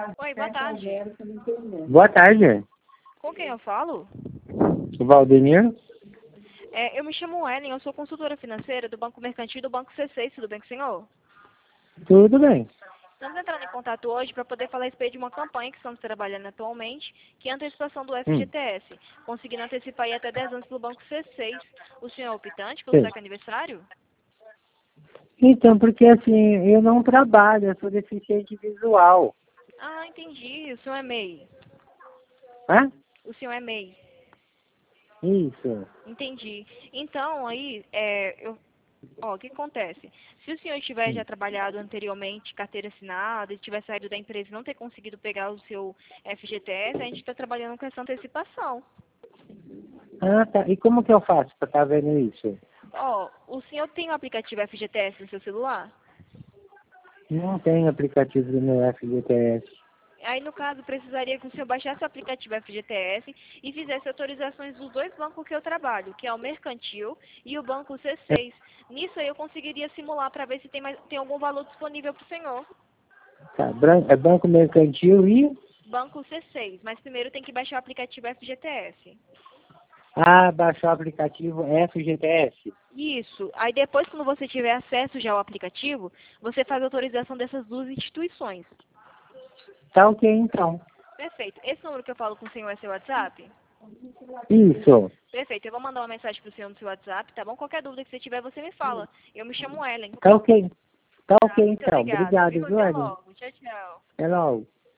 Oi, boa tarde. Boa tarde, Com quem eu falo? Valdemir. Eu me chamo Ellen, eu sou consultora financeira do Banco Mercantil e do Banco C6, tudo bem com o senhor? Tudo bem. Estamos entrando em contato hoje para poder falar a respeito de uma campanha que estamos trabalhando atualmente, que é a antecipação do Hum, FGTS, conseguindo antecipar aí até 10 anos pelo Banco C6. O senhor é optante pelo sim. saque aniversário? Então, porque assim, eu não trabalho, eu sou deficiente visual. Ah, entendi. O senhor é MEI. Hã? O senhor é MEI. Isso. Entendi. Então, aí, o que acontece? Se o senhor tiver já Hum. trabalhado anteriormente, carteira assinada, e tiver saído da empresa e não ter conseguido pegar o seu FGTS, a gente está trabalhando com essa antecipação. Ah, tá. E como que eu faço para estar vendo isso? O senhor tem o aplicativo FGTS no seu celular? Não tem aplicativo do meu FGTS. Aí, no caso, precisaria que o senhor baixasse o aplicativo FGTS e fizesse autorizações dos dois bancos que eu trabalho, que é o Mercantil e o Banco C6. Nisso aí eu conseguiria simular para ver se tem algum valor disponível para o senhor. Tá, é Banco Mercantil e... Banco C6, mas primeiro tem que baixar o aplicativo FGTS. Ah, baixar o aplicativo FGTS. Isso. Aí depois, quando você tiver acesso já ao aplicativo, você faz a autorização dessas duas instituições. Tá ok, então. Perfeito. Esse número que eu falo com o senhor é seu WhatsApp? Isso. Perfeito. Eu vou mandar uma mensagem pro senhor no seu WhatsApp, tá bom? Qualquer dúvida que você tiver, você me fala. Eu me chamo Ellen. Tá ok. Tá Tá, ok, muito então. obrigada, Obrigado, viu? viu, Até Ellen? logo. Tchau, tchau. Até logo.